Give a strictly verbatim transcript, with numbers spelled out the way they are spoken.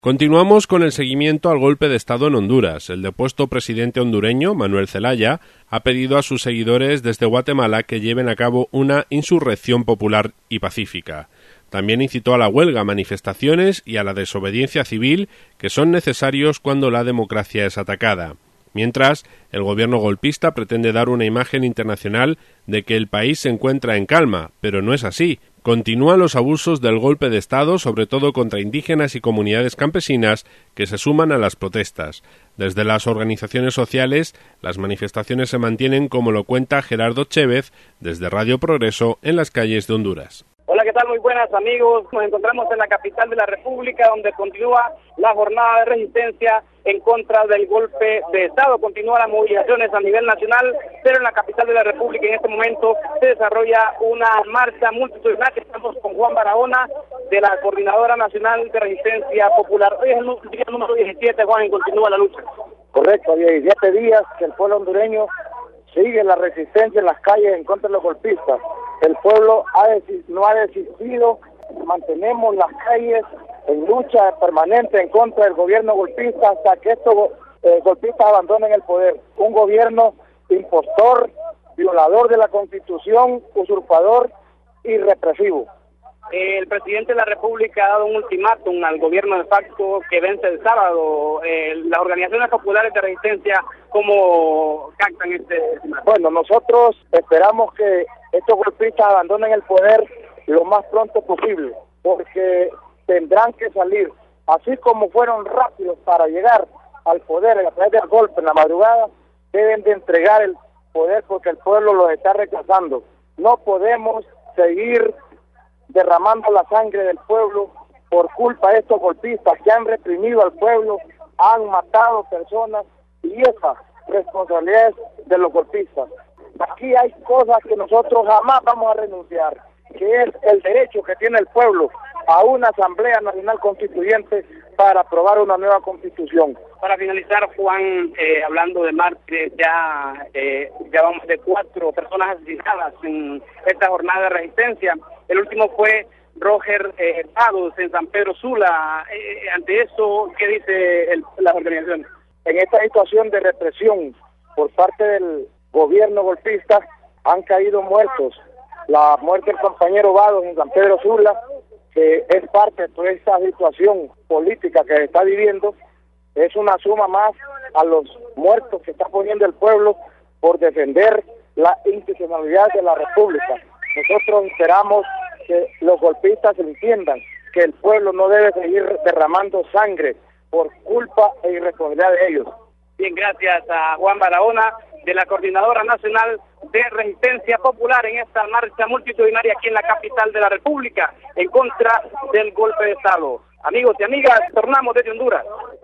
Continuamos con el seguimiento al golpe de Estado en Honduras. El depuesto presidente hondureño, Manuel Zelaya, ha pedido a sus seguidores desde Guatemala que lleven a cabo una insurrección popular y pacífica. También incitó a la huelga, manifestaciones y a la desobediencia civil que son necesarios cuando la democracia es atacada. Mientras, el gobierno golpista pretende dar una imagen internacional de que el país se encuentra en calma, pero no es así. Continúan los abusos del golpe de Estado, sobre todo contra indígenas y comunidades campesinas que se suman a las protestas. Desde las organizaciones sociales, las manifestaciones se mantienen, como lo cuenta Gerardo Chévez, desde Radio Progreso, en las calles de Honduras. Hola, ¿qué tal? Muy buenas, amigos. Nos encontramos en la capital de la República, donde continúa la jornada de resistencia en contra del golpe de Estado. Continúan las movilizaciones a nivel nacional, pero en la capital de la República en este momento se desarrolla una marcha multitudinaria. Estamos con Juan Barahona, de la Coordinadora Nacional de Resistencia Popular. Hoy es el día número diecisiete, Juan, y continúa la lucha. Correcto, diecisiete días que el pueblo hondureño sigue la resistencia en las calles en contra de los golpistas. El pueblo ha no ha desistido, mantenemos las calles en lucha permanente en contra del gobierno golpista hasta que estos eh, golpistas abandonen el poder. Un gobierno impostor, violador de la Constitución, usurpador y represivo. El presidente de la República ha dado un ultimátum al gobierno de facto que vence el sábado. Eh, las organizaciones populares de resistencia, ¿cómo captan este ultimátum? Bueno, nosotros esperamos que estos golpistas abandonen el poder lo más pronto posible, porque tendrán que salir, así como fueron rápidos para llegar al poder a través del golpe en la madrugada, deben de entregar el poder porque el pueblo los está rechazando. No podemos seguir derramando la sangre del pueblo por culpa de estos golpistas que han reprimido al pueblo, han matado personas, y esa responsabilidad es de los golpistas. Aquí hay cosas que nosotros jamás vamos a renunciar, que es el derecho que tiene el pueblo a una Asamblea Nacional Constituyente para aprobar una nueva Constitución. Para finalizar, Juan, eh, hablando de mártires, ya, eh, ya vamos de cuatro personas asesinadas en esta jornada de resistencia. El último fue Roger eh, Pados en San Pedro Sula. Eh, ante eso, ¿qué dice el, las organizaciones? En esta situación de represión por parte del gobierno golpista han caído muertos. La muerte del compañero Vados en San Pedro Sula, que es parte de toda esta situación política que se está viviendo, es una suma más a los muertos que está poniendo el pueblo por defender la institucionalidad de la República. Nosotros esperamos que los golpistas entiendan que el pueblo no debe seguir derramando sangre por culpa e irresponsabilidad de ellos. Bien, gracias a Juan Barahona, de la Coordinadora Nacional de Resistencia Popular, en esta marcha multitudinaria aquí en la capital de la República en contra del golpe de Estado. Amigos y amigas, tornamos desde Honduras.